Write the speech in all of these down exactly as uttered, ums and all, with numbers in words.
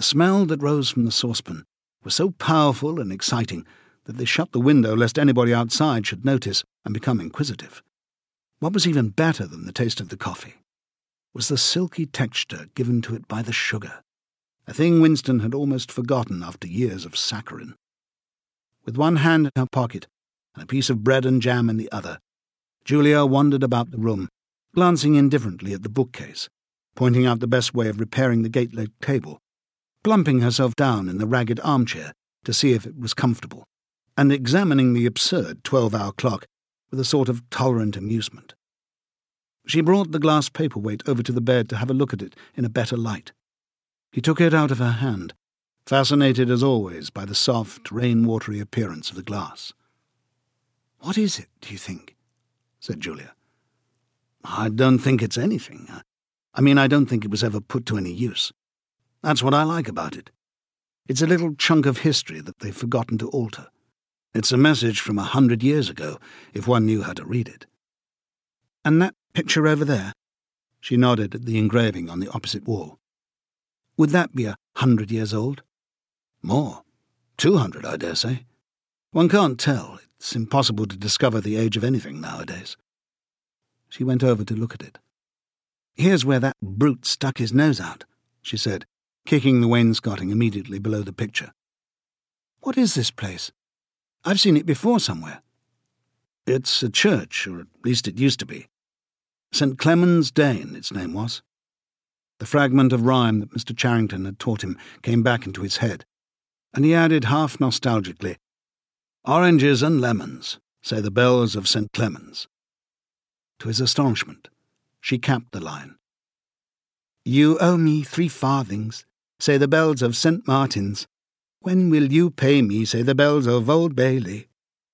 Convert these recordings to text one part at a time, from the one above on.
The smell that rose from the saucepan was so powerful and exciting that they shut the window lest anybody outside should notice and become inquisitive. What was even better than the taste of the coffee was the silky texture given to it by the sugar, a thing Winston had almost forgotten after years of saccharin. With one hand in her pocket and a piece of bread and jam in the other, Julia wandered about the room, glancing indifferently at the bookcase, pointing out the best way of repairing the gate-leg table, plumping herself down in the ragged armchair to see if it was comfortable, and examining the absurd twelve-hour clock with a sort of tolerant amusement. She brought the glass paperweight over to the bed to have a look at it in a better light. He took it out of her hand, fascinated as always by the soft, rain-watery appearance of the glass. "What is it, do you think?" said Julia. "I don't think it's anything. I mean, I don't think it was ever put to any use. That's what I like about it. It's a little chunk of history that they've forgotten to alter. It's a message from a hundred years ago, if one knew how to read it." "And that picture over there?" She nodded at the engraving on the opposite wall. "Would that be a hundred years old?" "More. Two hundred, I dare say. One can't tell. It's impossible to discover the age of anything nowadays." She went over to look at it. "Here's where that brute stuck his nose out," she said, kicking the wainscoting immediately below the picture. "What is this place? I've seen it before somewhere." "It's a church, or at least it used to be. Saint Clement's Danes, its name was." The fragment of rhyme that Mister Charrington had taught him came back into his head, and he added half nostalgically, "Oranges and lemons, say the bells of Saint Clement's." To his astonishment, she capped the line. "You owe me three farthings, say the bells of Saint Martin's. When will you pay me, say the bells of Old Bailey?"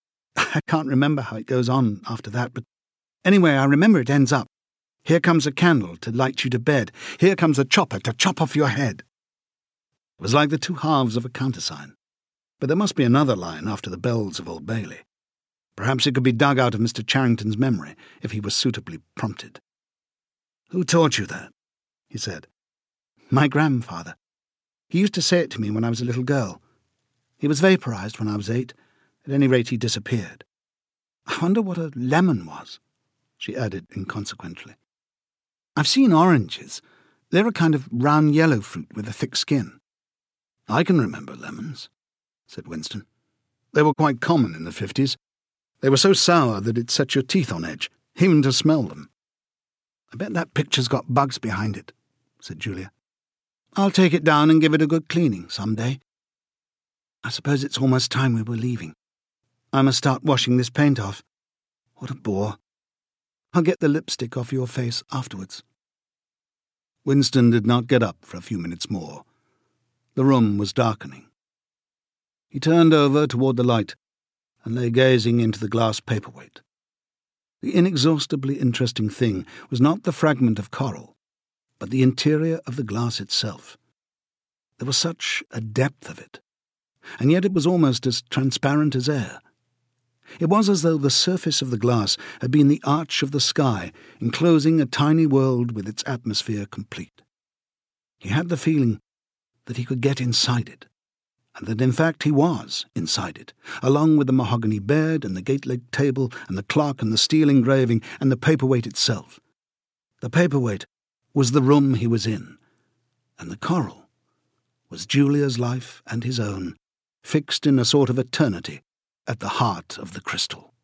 I can't remember how it goes on after that, but anyway, I remember it ends up, "Here comes a candle to light you to bed. Here comes a chopper to chop off your head." It was like the two halves of a countersign. But there must be another line after the bells of Old Bailey. Perhaps it could be dug out of Mister Charrington's memory, if he was suitably prompted. "Who taught you that?" he said. "My grandfather. He used to say it to me when I was a little girl. He was vaporized when I was eight. At any rate, he disappeared. I wonder what a lemon was," she added inconsequently. "I've seen oranges. They're a kind of round yellow fruit with a thick skin." "I can remember lemons," said Winston. "They were quite common in the fifties. They were so sour that it set your teeth on edge, even to smell them." "I bet that picture's got bugs behind it," said Julia. "I'll take it down and give it a good cleaning some day. I suppose it's almost time we were leaving. I must start washing this paint off. What a bore. I'll get the lipstick off your face afterwards." Winston did not get up for a few minutes more. The room was darkening. He turned over toward the light and lay gazing into the glass paperweight. The inexhaustibly interesting thing was not the fragment of coral, but the interior of the glass itself. There was such a depth of it, and yet it was almost as transparent as air. It was as though the surface of the glass had been the arch of the sky, enclosing a tiny world with its atmosphere complete. He had the feeling that he could get inside it, and that in fact he was inside it, along with the mahogany bed and the gate-leg table and the clock and the steel engraving and the paperweight itself. The paperweight was the room he was in, and the coral was Julia's life and his own, fixed in a sort of eternity at the heart of the crystal.